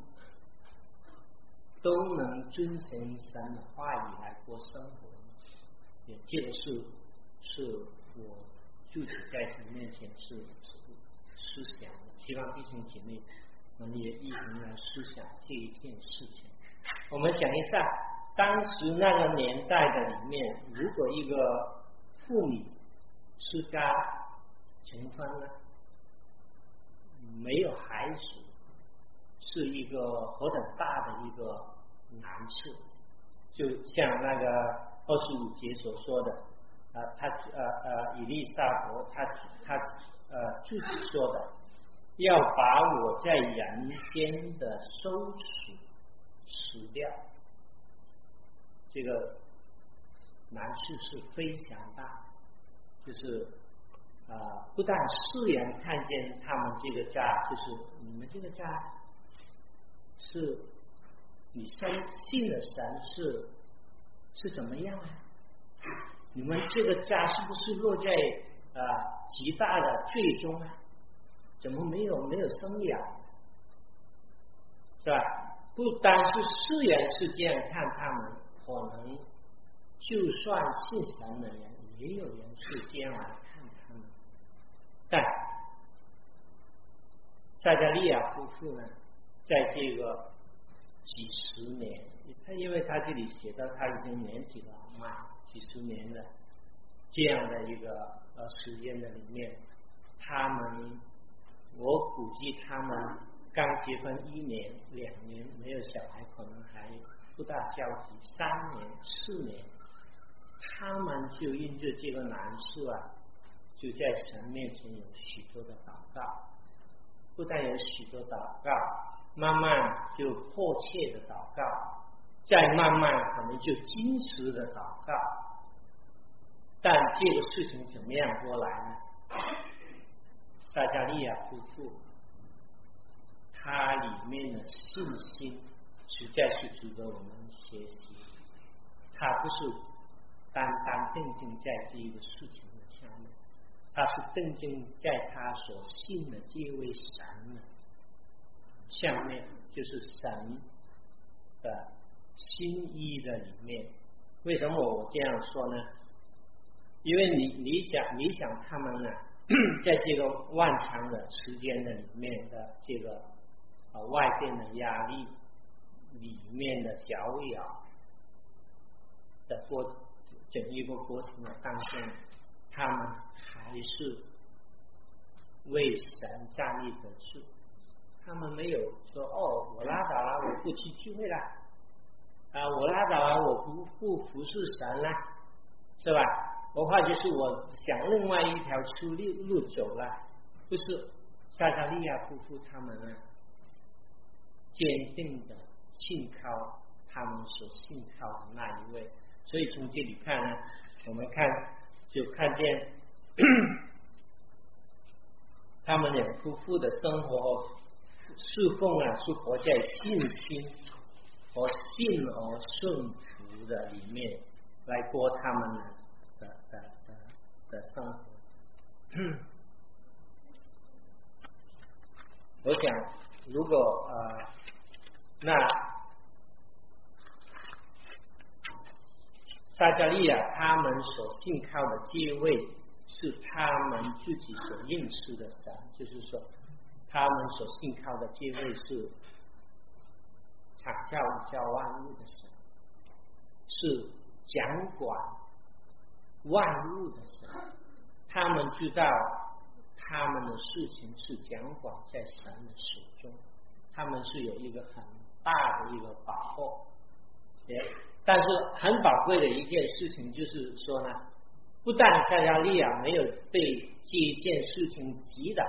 都能遵循神的话语来过生活，也这个是是我具体在神面前是思想的，希望弟兄姐妹们也一同来思想这一件事情。我们想一下，当时那个年代的里面，如果一个妇女出家成婚呢，没有孩子，是一个何等大的一个难处。就像那个二十五节所说的，啊、呃，他呃呃以利沙伯他他呃自己说的，要把我在人间的羞耻除掉，这个难处是非常大，就是啊、呃，不但世人看见他们这个家，就是你们这个家是你相信的神是是怎么样啊？你们这个家是不是落在啊、呃、极大的罪中啊？怎么没有没有生养，是吧？不单是世人是这样看他们，可能就算信神的人，也有人是这样来看他们。但撒迦利亚夫妇呢，在这个几十年，他因为他这里写到他已经年纪老迈，几十年的这样的一个呃时间的里面，他们我估计他们刚结婚一年两年没有小孩，可能还不大交集，三年四年，他们就因着这个难处啊，就在神面前有许多的祷告，不但有许多祷告，慢慢就迫切的祷告，再慢慢可能就矜持的祷告。但这个事情怎么样过来呢？撒迦利亚夫妇他里面的信心实在是值得我们学习，他不是单单定睛在这一个事情的下面，他是定睛在他所信的这位神的下面，就是神的心意的里面。为什么我这样说呢？因为你你想你想他们呢，在这个漫长的时间的里面的这个呃外边的压力里面的搅扰的过整一个过程的当中，他们还是为神站立得住，他们没有说哦我拉倒了，我不去聚会了啊，我拉倒了，我不不服侍神了，是吧？我或者是我想另外一条出路路走了，不是撒迦利亚夫妇他们呢，坚定的信靠他们所信靠的那一位。所以从这里看呢，我们看就看见他们两夫妇的生活侍奉啊，是活在信心和信而顺服的里面来过他们的的的的, 的生活。我想，如果呃，那撒迦利亚他们所信靠的这位是他们自己所认识的神，就是说，他们所信靠的这位是创造宇宙万物的神，是掌管万物的神。他们知道他们的事情是掌管在神的手中，他们是有一个很大的一个把握。但是很宝贵的一件事情就是说呢，不但撒迦利亚没有被这一件事情击倒，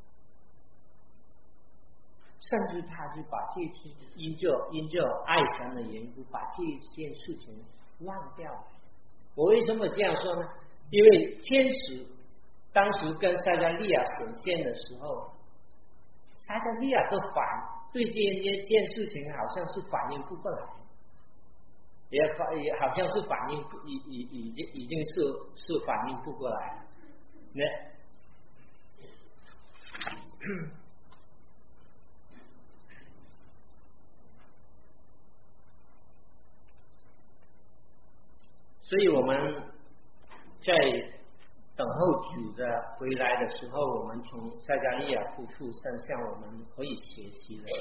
甚至他就把这因着因着爱神的缘故，把这一件事情忘掉了。我为什么这样说呢？因为天使当时跟撒迦利亚显现的时候，撒迦利亚的反对这一件事情好像是反应不过来，也反也好像是反应已已已经已经是是反应不过来了。那所以我们在等候主的回来的时候，我们从撒迦利亚夫妇身上我们可以学习的，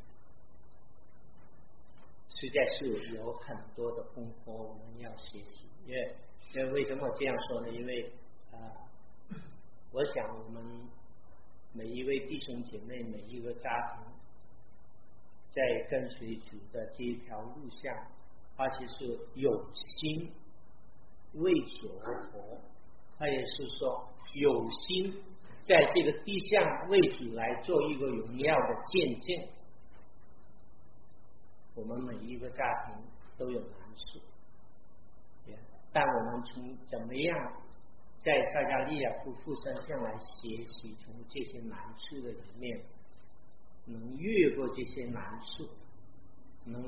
实在是有很多的功课我们要学习。因为因为为什么这样说呢？因为啊、呃，我想我们每一位弟兄姐妹，每一个家庭，在跟随主的这一条路上，而且是有心为主而活，他也是说有心在这个地上为主来做一个荣耀的见证。我们每一个家庭都有难处，但我们从怎么样在撒迦利亚夫妇身上来学习，从这些难处的里面能越过这些难处，能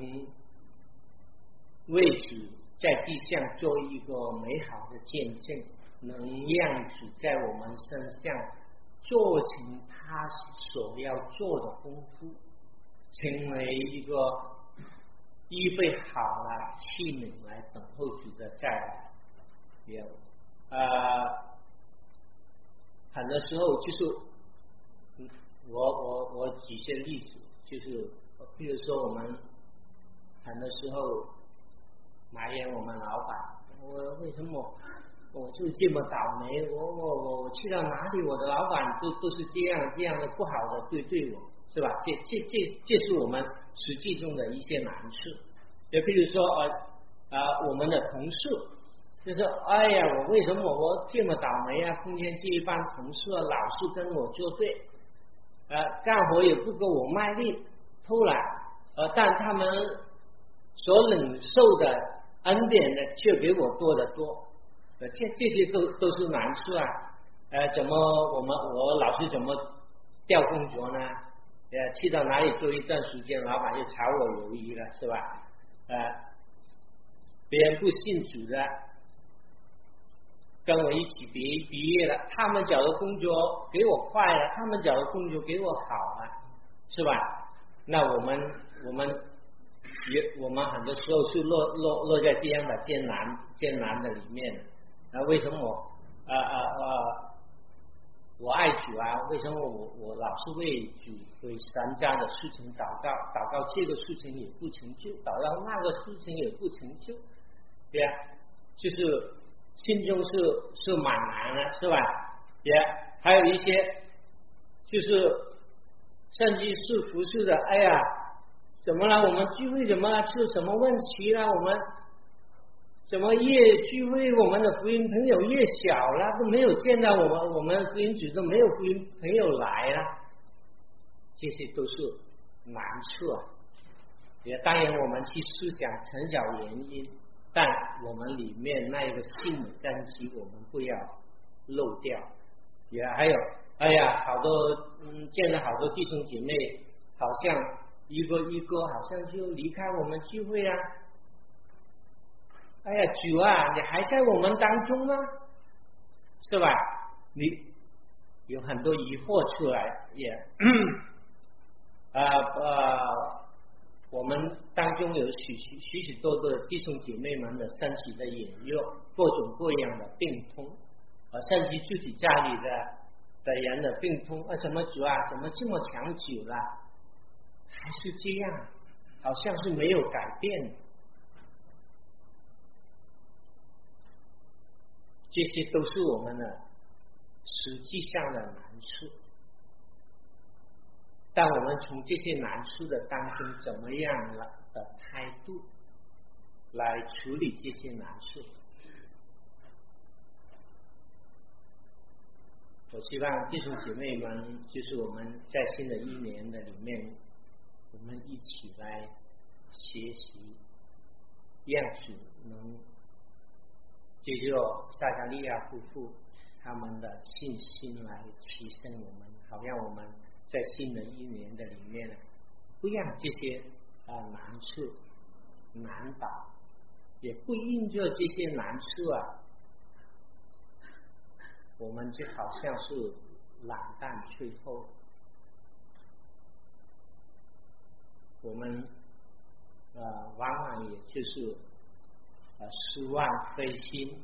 为主在地上做一个美好的见证，能让主在我们身上做成他所要做的功夫，成为一个预备好了器皿来等候主的再来。也呃，很多时候就是我我我举些例子，就是比如说我们很多时候埋怨我们老板，我为什么我就这么倒霉？我我我我去到哪里，我的老板都都是这样这样的不好的对对我，是吧？这这这这是我们实际中的一些难处。也比如说呃呃，我们的同事，就是哎呀，我为什么我这么倒霉啊？碰见这一帮同事啊，老是跟我作对，呃，干活也不给我卖力，偷懒，呃，但他们所忍受的恩典呢，却比我多得多。呃，这这些都都是难处啊。呃，怎么我们我老是怎么调工作呢？呃，去到哪里做一段时间，老板就炒我鱿鱼了，是吧？呃，别人不信主的，跟我一起毕毕业了，他们找的工作给我快了，他们找的工作给我好了，是吧？那我们我们也我们很多时候是落落落在这样的艰难艰难的里面。那为什么啊啊啊？我爱主啊，为什么我我老是为主为神家的事情祷告，祷告这个事情也不成就，祷告那个事情也不成就，对呀、啊，就是心中是是蛮难的，是吧？也、yeah, 还有一些就是甚至是服侍的，哎呀，怎么了？我们聚会怎么了？出什么问题了？我们怎么越聚会，我们的福音朋友越小了，都没有见到我们，我们福音组都没有福音朋友来了，这些都是难处啊。也当然，我们去思想寻找原因，但我们里面那一个信的根基，我们不要漏掉。也还有，哎呀，好多嗯，见了好多弟兄姐妹，好像一个一个好像就离开我们聚会啊。哎呀，主啊，你还在我们当中吗？是吧？你有很多疑惑出来，也啊呃，我们当中有许许许许多多的弟兄姐妹们的身体的软弱，各种各样的病痛，啊，甚至自己家里的的人的病痛，啊，怎么主啊，怎么这么长久了，还是这样，好像是没有改变。这些都是我们的实际上的难处，但我们从这些难处的当中，怎么样的态度来处理这些难处？我希望弟兄姐妹们，就是我们在新的一年的里面，我们一起来学习，让主能借助撒迦利亚夫妇他们的信心来提升我们，好让我们在新的一年的里面，不让这些啊、呃、难处难倒，也不因着这些难处啊，我们就好像是懒淡退后，我们呃往往也就是呃失望灰心。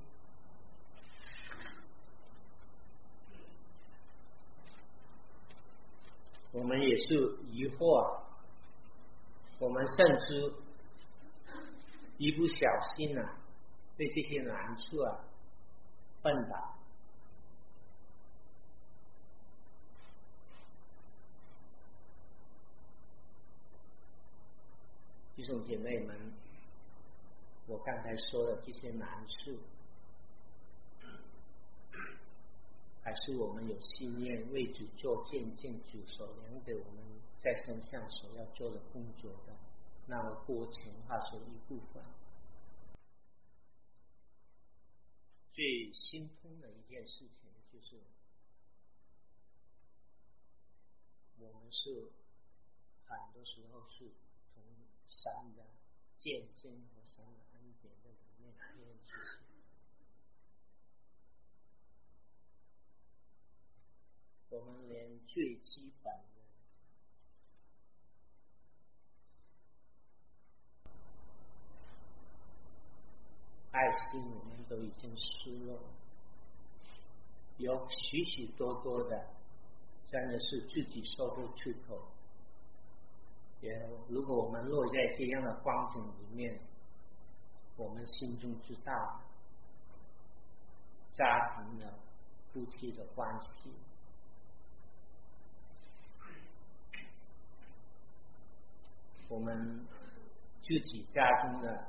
我们也是疑惑，我们甚至一不小心啊，被这些难处啊绊倒。弟兄姐妹们，我刚才说的这些难处，还是我们有信念为主做见证，主所量给我们在身上所要做的工作的那个过程，它是一部分。最心痛的一件事情就是，我们是很多时候是从神的见证和神的恩典的里面体验出去。我们连最基本的爱心我们都已经失落，有许许多多的真的是自己说不出口。也如果我们落在这样的光景里面，我们心中知道家庭的夫妻的关系，我们自己家中的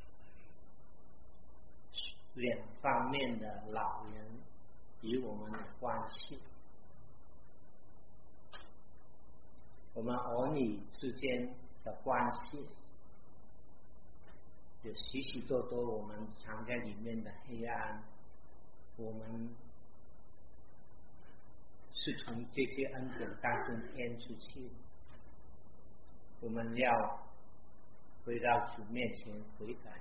两方面的老人与我们的关系，我们儿女之间的关系，有许许多多我们藏在里面的黑暗，我们是从这些恩典当中添出去的。我们要回到主面前悔改，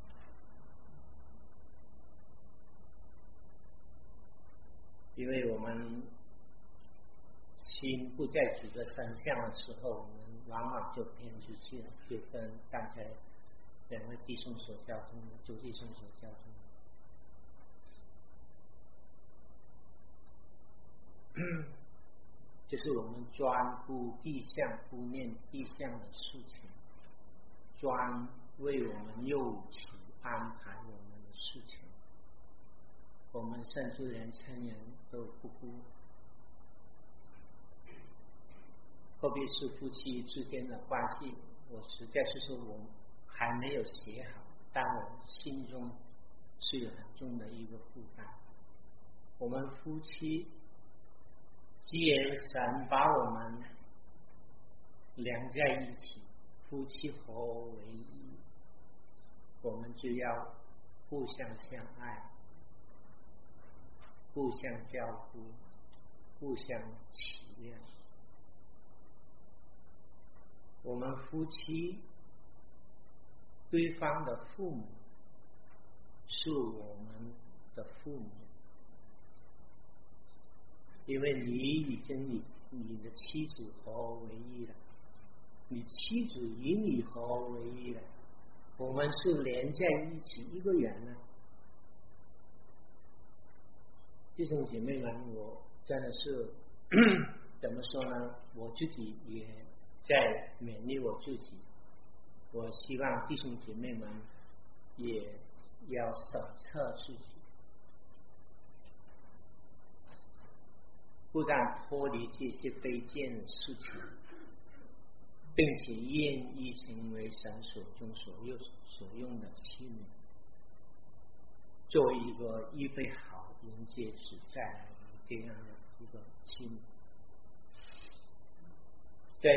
因为我们心不在主的身上的时候，我们往往就偏出去了，就跟刚才两位弟兄所交通的，周弟兄所交通的，就是我们专顾地向、顾念地向的事情，专为我们右主安排我们的事情，我们甚至连亲人都不顾。特别是夫妻之间的关系，我实在是说我还没有写好，但我心中是有很重的一个负担。我们夫妻既然神把我们连在一起，夫妻合为一，我们就要互相相爱，互相交互，互相体谅。我们夫妻对方的父母是我们的父母，因为你已经与你的妻子合为一了，你妻子与你合为一了，我们是连在一起一个人呢。弟兄姐妹们，我真的是怎么说呢？我自己也在勉励我自己，我希望弟兄姐妹们也要审测自己，不但脱离这些卑贱的事情，并且愿意成为神手中所用所用的器皿，做一个预备好迎接主再来的这样的一个器皿。在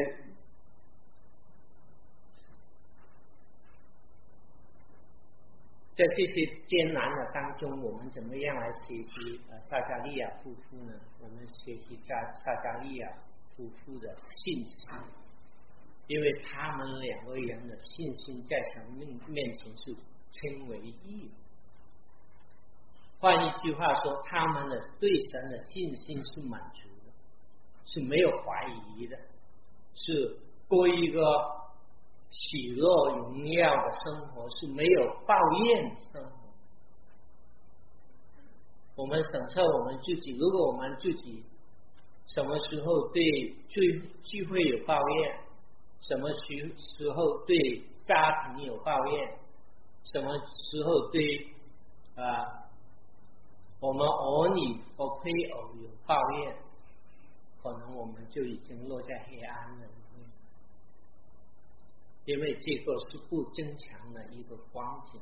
在这些艰难的当中，我们怎么样来学习呃撒加利亚夫妇呢？我们学习撒撒加利亚夫妇的信心，因为他们两个人的信心在神命面前是称为义。换一句话说，他们的对神的信心是满足的，是没有怀疑的，是过一个喜乐荣耀的生活，是没有抱怨的生活。我们审测我们自己，如果我们自己什么时候对聚聚会有抱怨，什么时时候对家庭有抱怨，什么时候对啊、呃、我们儿女和配偶有抱怨，可能我们就已经落在黑暗了，因为这个是不正常的一个光景。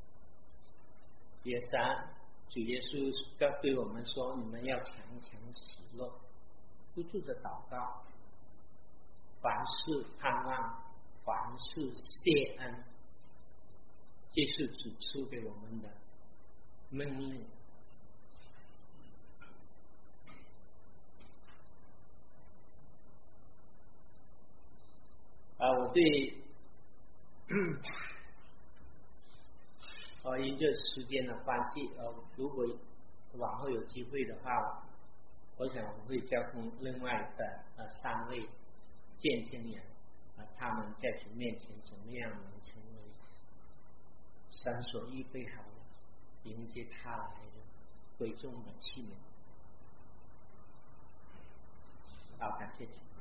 也三，主耶稣要对我们说，你们要常常喜乐，不住的祷告，凡事盼望，凡事谢恩，这是主赐给我们的命令。啊，我对呃，因这时间的关系，呃，如果往后有机会的话，我想我会交通另外的呃三位见证人，啊、呃，他们在主面前怎么样能成为神所预备好的迎接他来的贵重的器皿。好，感谢主。